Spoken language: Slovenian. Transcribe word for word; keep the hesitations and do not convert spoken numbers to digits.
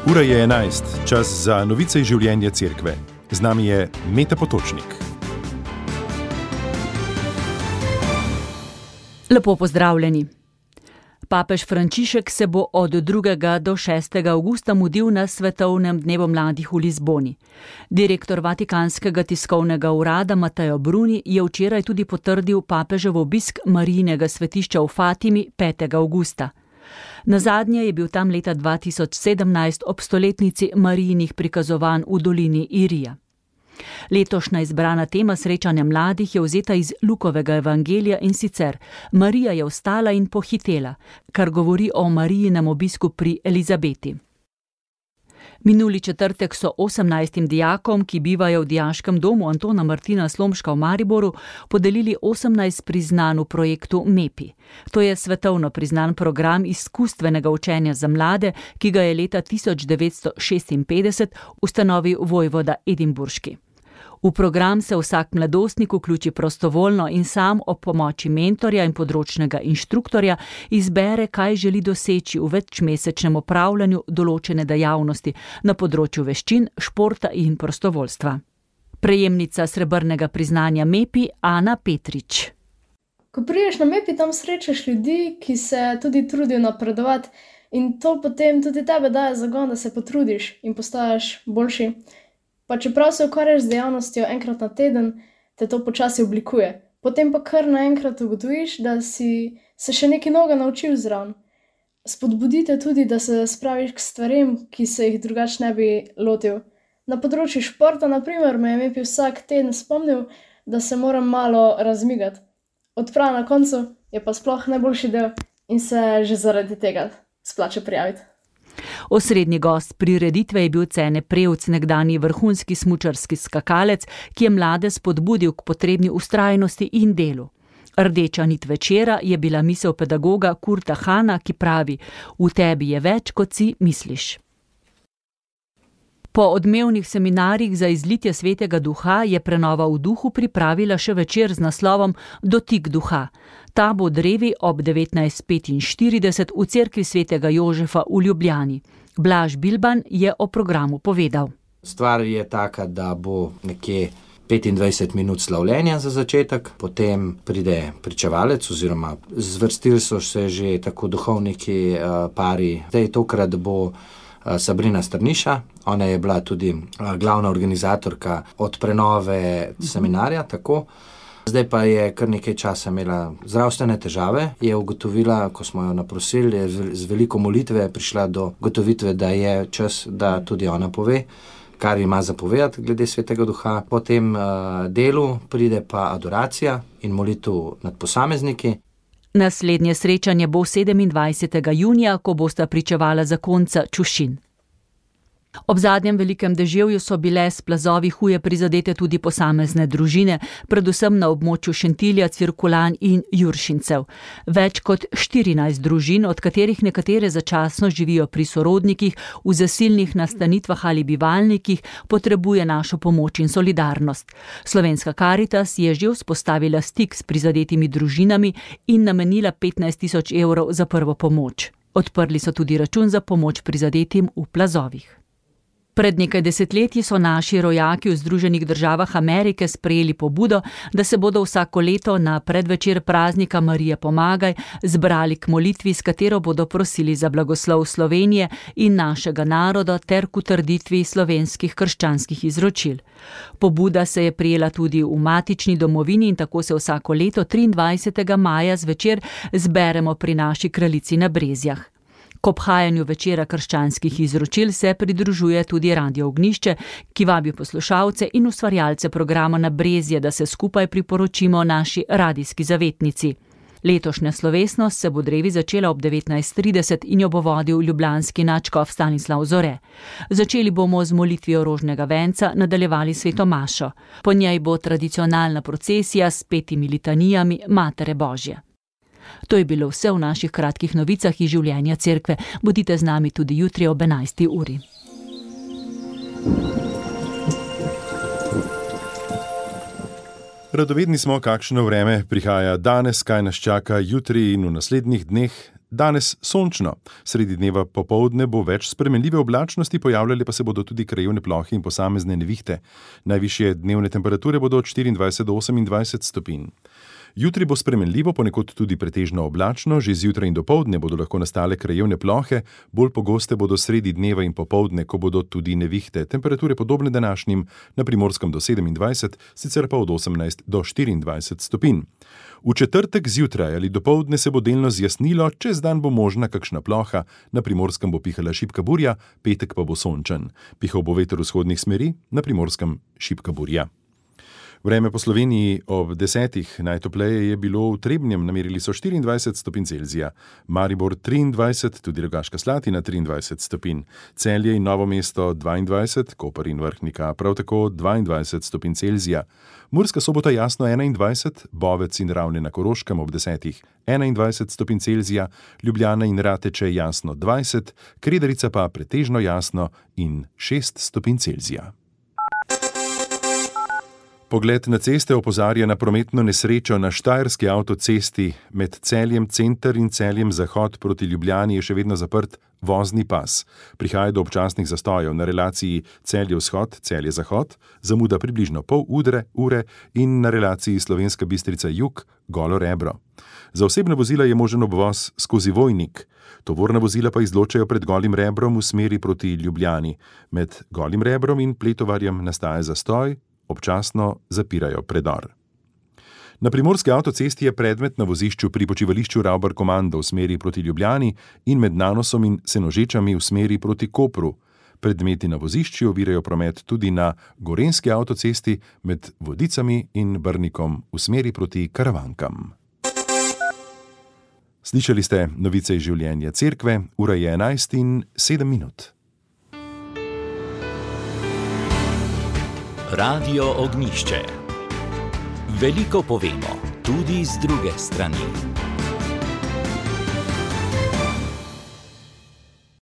Ura je enajst, čas za novice iz življenja cerkve. Z nami je Meta Potočnik. Lepo pozdravljeni. Papež Frančišek se bo od drugega do šestega avgusta mudil na svetovnem dnevu mladih v Lizboni. Direktor Vatikanskega tiskovnega urada Matteo Bruni je včeraj tudi potrdil papežev obisk Marijinega svetišča v Fatimi petega avgusta. Nazadnje je bil tam leta dva tisoč sedemnajst ob stoletnici Marijinih prikazovanj v dolini Irija. Letošnja izbrana tema srečanja mladih je vzeta iz Lukovega evangelija in sicer Marija je vstala in pohitela, kar govori o Marijinem obisku pri Elizabeti. Minuli četrtek so osemnajstim dijakom, ki bivajo v dijaškem domu Antona Martina Slomška v Mariboru, podelili osemnajst priznanj v projektu MEPI. To je svetovno priznan program izkustvenega učenja za mlade, ki ga je leta tisoč devetsto šestinpetdeset ustanovil vojvoda Edinburški. V program se vsak mladostnik vključi prostovoljno in sam ob pomoči mentorja in področnega inštruktorja izbere, kaj želi doseči v večmesečnem opravljanju določene dejavnosti na področju veščin, športa in prostovoljstva. Prejemnica srebrnega priznanja MEPI Ana Petrič. Ko prideš na MEPI, tam srečaš ljudi, ki se tudi trudijo napredovati in to potem tudi tebe daje zagon, da se potrudiš in postaješ boljši. Pa čeprav se ukvarjaš z dejavnostjo enkrat na teden, te to počasi oblikuje. Potem pa kar naenkrat ugotoviš, da si se še nekaj novega naučil zraven. Spodbudite tudi, da se spraviš k stvarem, ki se jih drugače ne bi lotil. Na področju športa, na primer, me je MEPI vsak teden spomnil, da se moram malo razmigati. Odprava na koncu je pa sploh najboljši del in se že zaradi tega splača prijaviti. Osrednji gost prireditve je bil Cene Prevc, nekdanji vrhunski smučarski skakalec, ki je mlade spodbudil k potrebni vztrajnosti in delu. Rdeča nit večera je bila misel pedagoga Kurta Hana, ki pravi: v tebi je več, kot si misliš. Po odmevnih seminarjih za izlitje svetega duha je Prenova v duhu pripravila še večer z naslovom Dotik duha. Ta bo drevi ob devetnajst petinštirideset v cerkvi svetega Jožefa v Ljubljani. Blaž Bilban je o programu povedal. Stvar je taka, da bo nekje petindvajset minut slavljenja za začetek, potem pride pričevalec oziroma zvrstili so se že tako duhovniki pari. Zdaj tokrat bo Sabrina Strniša, ona je bila tudi glavna organizatorka od prenove seminarja, tako. Zdaj pa je kar nekaj časa imela zdravstvene težave, je ugotovila, ko smo jo naprosili, je z veliko molitve prišla do ugotovitve, da je čas, da tudi ona pove, kar ima zapovedati glede svetega duha. Po tem uh, delu pride pa adoracija in molitev nad posamezniki. Naslednje srečanje bo sedemindvajsetega junija, ko bosta pričevala zakonca Čušin. Ob zadnjem velikem deževju so bile s plazovi huje prizadete tudi posamezne družine, predvsem na območju Šentilja, Cirkulan in Juršincev. Več kot štirinajst družin, od katerih nekatere začasno živijo pri sorodnikih, v zasilnih nastanitvah ali bivalnikih, potrebuje našo pomoč in solidarnost. Slovenska Karitas je že vzpostavila stik s prizadetimi družinami in namenila petnajst tisoč evrov za prvo pomoč. Odprli so tudi račun za pomoč prizadetim v plazovih. Pred nekaj desetletji so naši rojaki v Združenih državah Amerike sprejeli pobudo, da se bodo vsako leto na predvečer praznika Marije Pomagaj zbrali k molitvi, s katero bodo prosili za blagoslov Slovenije in našega naroda ter k utrditvi slovenskih krščanskih izročil. Pobuda se je prijela tudi v matični domovini in tako se vsako leto triindvajsetega maja zvečer zberemo pri naši kraljici na Brezjah. K obhajanju večera krščanskih izročil se pridružuje tudi Radio Ognjišče, ki vabi poslušalce in ustvarjalce programa na Brezje, da se skupaj priporočimo naši radijski zavetnici. Letošnja slovesnost se bo drevi začela ob devetnajst trideset in jo bo vodil ljubljanski nadškof Stanislav Zore. Začeli bomo z molitvijo rožnega venca, nadaljevali sveto mašo. Po njej bo tradicionalna procesija s petimi litanijami Matere Božje. To je bilo vse v naših kratkih novicah iz življenja cerkve. Bodite z nami tudi jutri ob enajsti uri. Radovedni smo, kakšno vreme prihaja danes, kaj nas čaka jutri in v naslednjih dneh. Danes sončno, sredi dneva popoldne bo več spremenljive oblačnosti, pojavljale pa se bodo tudi krajevne plohe in posamezne nevihte. Najvišje dnevne temperature bodo od štiriindvajset do osemindvajset stopinj. Jutri bo spremenljivo, ponekod tudi pretežno oblačno, že zjutraj in dopoldne bodo lahko nastale krajevne plohe, bolj pogoste bodo sredi dneva in popoldne, ko bodo tudi nevihte. Temperature podobne današnjim, na Primorskem do sedemindvajset, sicer pa od osemnajst do štiriindvajset stopinj. V četrtek zjutraj ali dopoldne se bo delno zjasnilo, čez dan bo možna kakšna ploha, na Primorskem bo pihala šibka burja, petek pa bo sončen. Pihal bo veter vzhodnih smeri, na Primorskem šibka burja. Vreme po Sloveniji ob desetih. Najtopleje je bilo v Trebnjem, namerili so štiriindvajset stopinj Celzija, Maribor triindvajset, tudi Rogaška Slatina triindvajset stopinj, Celje in Novo mesto dvaindvajset, Koper in Vrhnika prav tako dvaindvajset stopinj Celzija, Murska Sobota jasno enaindvajset, Bovec in Ravne na Koroškem ob desetih enaindvajset stopinj Celzija, Ljubljana in Rateče jasno dvajset, Kredarica pa pretežno jasno in šest stopinj Celzija. Pogled na ceste opozarja na prometno nesrečo na Štajerski avtocesti. Med Celjem center in Celjem zahod proti Ljubljani je še vedno zaprt vozni pas. Prihaja do občasnih zastojev na relaciji Celje vzhod, Celje zahod, zamuda približno pol ure, ure in na relaciji Slovenska Bistrica jug, Golo Rebro. Za osebna vozila je možen obvoz skozi Vojnik. Tovorna vozila pa izločajo pred Golim Rebrom v smeri proti Ljubljani. Med Golim Rebrom in Pletovarjem nastaja zastoj, občasno zapirajo predor. Na Primorski avtocesti je predmet na vozišču pri počivališču Ravbar Komando v smeri proti Ljubljani in med Nanosom in Senožečami v smeri proti Kopru. Predmeti na vozišču ovirajo promet tudi na Gorenjski avtocesti med Vodicami in Brnikom v smeri proti Karavankam. Slišali ste novice iz življenja cerkve, ura je enajst in sedem minut. Radio Ognjišče. Veliko povemo, tudi z druge strani.